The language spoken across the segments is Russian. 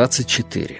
24.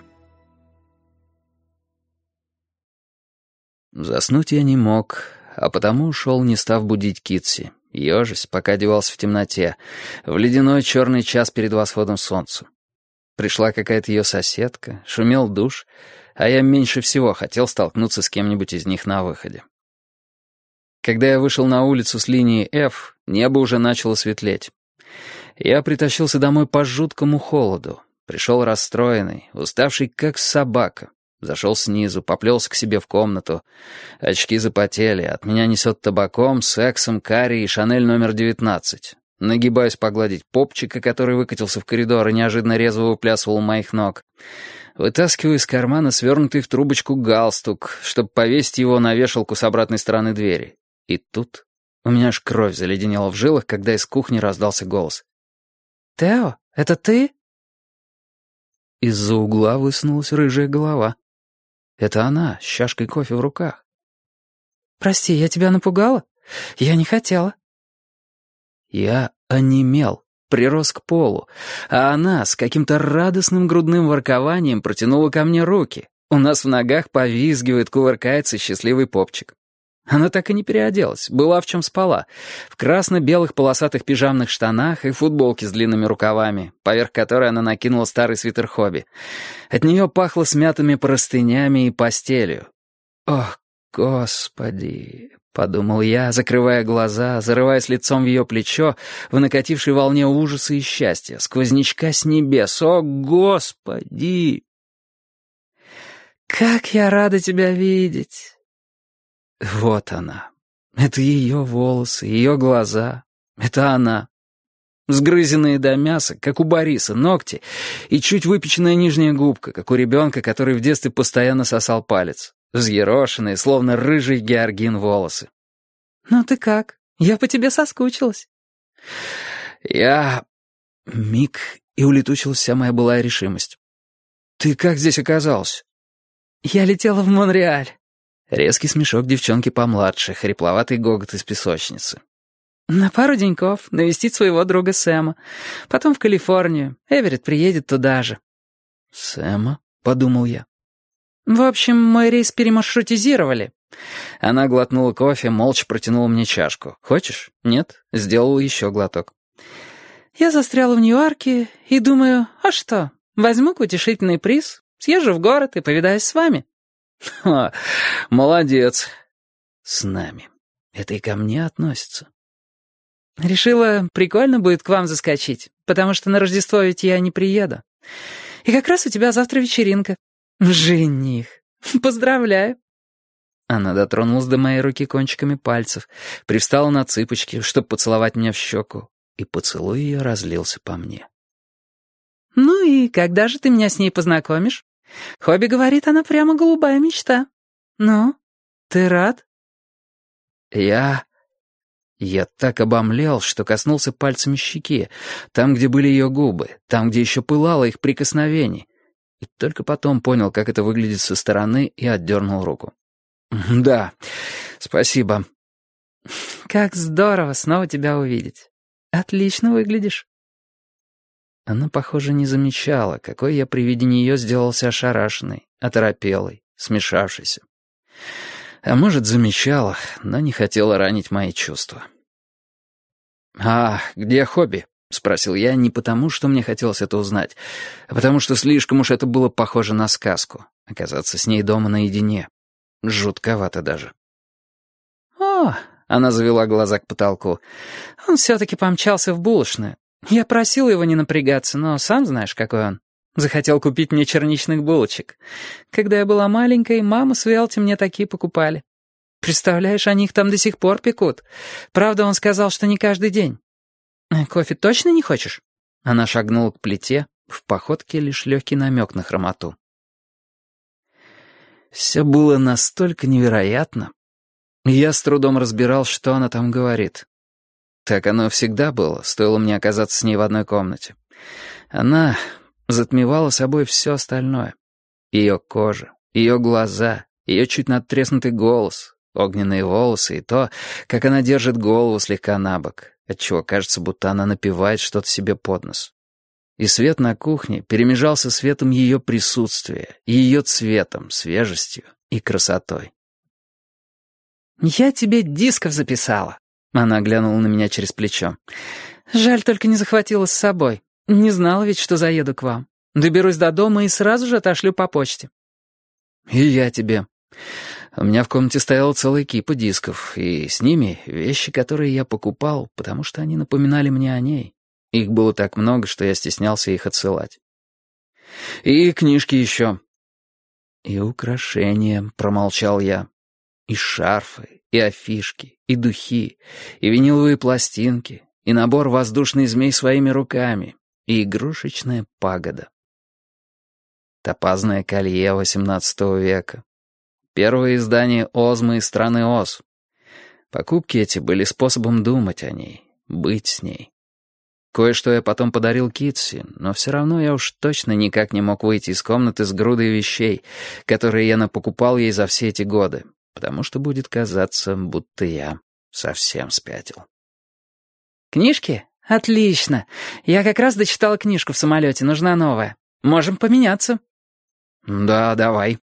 Заснуть я не мог, а потому ушел, не став будить Китси, ежась, пока одевался в темноте, в ледяной черный час перед восходом солнца. Пришла какая-то ее соседка, шумел душ, а я меньше всего хотел столкнуться с кем-нибудь из них на выходе. Когда я вышел на улицу с линии F, небо уже начало светлеть. Я притащился домой по жуткому холоду. Пришел расстроенный, уставший как собака. Зашел снизу, поплелся к себе в комнату. Очки запотели, от меня несет табаком, сексом, карри и Шанель номер 19. Нагибаюсь погладить попчика, который выкатился в коридор и неожиданно резво выплясывал у моих ног. Вытаскиваю из кармана свернутый в трубочку галстук, чтобы повесить его на вешалку с обратной стороны двери. И тут у меня аж кровь заледенела в жилах, когда из кухни раздался голос. «Тео, это ты?» Из-за угла высунулась рыжая голова. Это она, с чашкой кофе в руках. «Прости, я тебя напугала? Я не хотела». Я онемел, прирос к полу, а она с каким-то радостным грудным воркованием протянула ко мне руки. У нас в ногах повизгивает, кувыркается счастливый попчик. Она так и не переоделась, была в чем спала. В красно-белых полосатых пижамных штанах и футболке с длинными рукавами, поверх которой она накинула старый свитер Хобби. От нее пахло смятыми простынями и постелью. «Ох, Господи!» — подумал я, закрывая глаза, зарываясь лицом в ее плечо, в накатившей волне ужаса и счастья, сквознячка с небес. «О, Господи!» «Как я рада тебя видеть!» Вот она. Это ее волосы, ее глаза. Это она. Сгрызенные до мяса, как у Бориса, ногти и чуть выпеченная нижняя губка, как у ребенка, который в детстве постоянно сосал палец. Взъерошенные, словно рыжий георгин волосы. «Ну ты как? Я по тебе соскучилась». Миг, и улетучилась вся моя былая решимость. «Ты как здесь оказалась?» «Я летела в Монреаль». Резкий смешок девчонки помладше, хрипловатый гогот из песочницы. «На пару деньков навестить своего друга Сэма. Потом в Калифорнию. Эверетт приедет туда же». «Сэма?» — подумал я. «В общем, мой рейс перемаршрутизировали». Она глотнула кофе, молча протянула мне чашку. «Хочешь?» «Нет?» — сделала еще глоток. «Я застряла в Нью-Йорке и думаю, а что, возьму-ка утешительный приз, съезжу в город и повидаюсь с вами». «Ха, молодец. С нами. Это и ко мне относится». «Решила, прикольно будет к вам заскочить, потому что на Рождество ведь я не приеду. И как раз у тебя завтра вечеринка. Жених. Поздравляю». Она дотронулась до моей руки кончиками пальцев, привстала на цыпочки, чтобы поцеловать меня в щеку, и поцелуй ее разлился по мне. «Ну и когда же ты меня с ней познакомишь? Хобби говорит, она прямо голубая мечта. Ну, ты рад?» Я так обомлел, что коснулся пальцами щеки, там, где были ее губы, там, где еще пылало их прикосновений. И только потом понял, как это выглядит со стороны, и отдернул руку. «Да, спасибо». «Как здорово снова тебя увидеть. Отлично выглядишь». Она, похоже, не замечала, какой я при виде нее сделался ошарашенный, оторопелый, смешавшийся. А может, замечала, но не хотела ранить мои чувства. «А где Хобби?» — спросил я не потому, что мне хотелось это узнать, а потому что слишком уж это было похоже на сказку — оказаться с ней дома наедине. Жутковато даже. «О!» — она завела глаза к потолку. «Он все-таки помчался в булочную. Я просила его не напрягаться, но сам знаешь, какой он. Захотел купить мне черничных булочек. Когда я была маленькой, мама с Велти мне такие покупали. Представляешь, они их там до сих пор пекут. Правда, он сказал, что не каждый день. Кофе точно не хочешь?» Она шагнула к плите, в походке лишь легкий намек на хромоту. Все было настолько невероятно. Я с трудом разбирал, что она там говорит. Так оно всегда было, стоило мне оказаться с ней в одной комнате. Она затмевала собой все остальное. Ее кожа, ее глаза, ее чуть надтреснутый голос, огненные волосы и то, как она держит голову слегка набок, отчего кажется, будто она напевает что-то себе под нос. И свет на кухне перемежался светом ее присутствия, ее цветом, свежестью и красотой. «Я тебе дисков записала», — она глянула на меня через плечо. «Жаль, только не захватила с собой. Не знала ведь, что заеду к вам. Доберусь до дома и сразу же отошлю по почте». «И я тебе. У меня в комнате стояла целая кипа дисков, и с ними вещи, которые я покупал, потому что они напоминали мне о ней. Их было так много, что я стеснялся их отсылать. И книжки еще. И украшения», — промолчал я. «И шарфы, и афишки, и духи, и виниловые пластинки, и набор воздушный змей своими руками, и игрушечная пагода. Топазное колье XVIII века. Первое издание Озмы из страны Оз. Покупки эти были способом думать о ней, быть с ней. Кое-что я потом подарил Китси, но все равно я уж точно никак не мог выйти из комнаты с грудой вещей, которые я напокупал ей за все эти годы, потому что будет казаться, будто я совсем спятил. «Книжки? Отлично. Я как раз дочитала книжку в самолете, нужна новая. Можем поменяться». «Да, давай».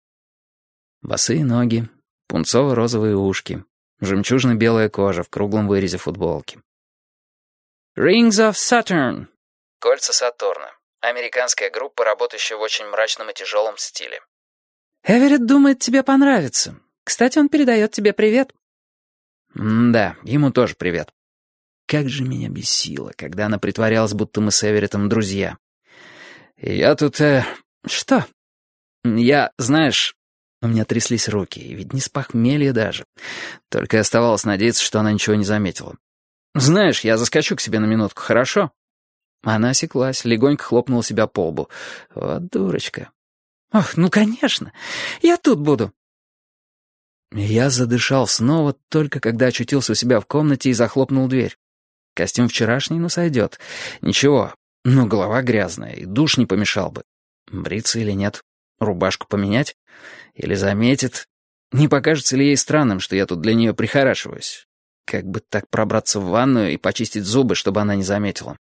Босые ноги, пунцово-розовые ушки, жемчужно-белая кожа в круглом вырезе футболки. «Rings of Saturn». «Кольца Сатурна». Американская группа, работающая в очень мрачном и тяжелом стиле. «Эверетт думает, тебе понравится. Кстати, он передает тебе привет». Да, ему тоже привет. Как же меня бесило, когда она притворялась, будто мы с Эвереттом друзья. Я тут... «Что?» Я, знаешь... У меня тряслись руки, и ведь не с похмелья даже. Только и оставалось надеяться, что она ничего не заметила. «Знаешь, я заскочу к себе на минутку, хорошо?» Она осеклась, легонько хлопнула себя по лбу. Вот дурочка. «Ох, ну конечно. Я тут буду». Я задышал снова, только когда очутился у себя в комнате и захлопнул дверь. Костюм вчерашний, но сойдет. Ничего, но голова грязная, и душ не помешал бы. Бриться или нет? Рубашку поменять? Или заметит? Не покажется ли ей странным, что я тут для нее прихорашиваюсь? Как бы так пробраться в ванную и почистить зубы, чтобы она не заметила?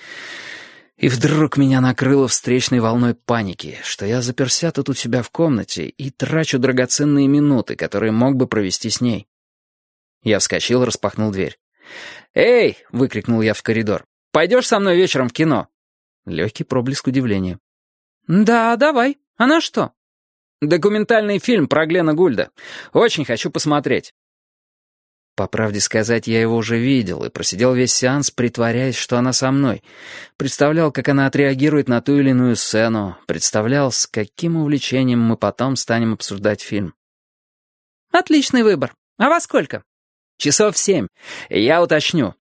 И вдруг меня накрыло встречной волной паники, что я заперся тут у себя в комнате и трачу драгоценные минуты, которые мог бы провести с ней. Я вскочил и распахнул дверь. «Эй!» — выкрикнул я в коридор. «Пойдешь со мной вечером в кино?» Легкий проблеск удивления. «Да, давай. А на что?» «Документальный фильм про Глена Гульда. Очень хочу посмотреть». По правде сказать, я его уже видел и просидел весь сеанс, притворяясь, что она со мной. Представлял, как она отреагирует на ту или иную сцену. Представлял, с каким увлечением мы потом станем обсуждать фильм. «Отличный выбор. А во сколько?» «Часов 7. Я уточню».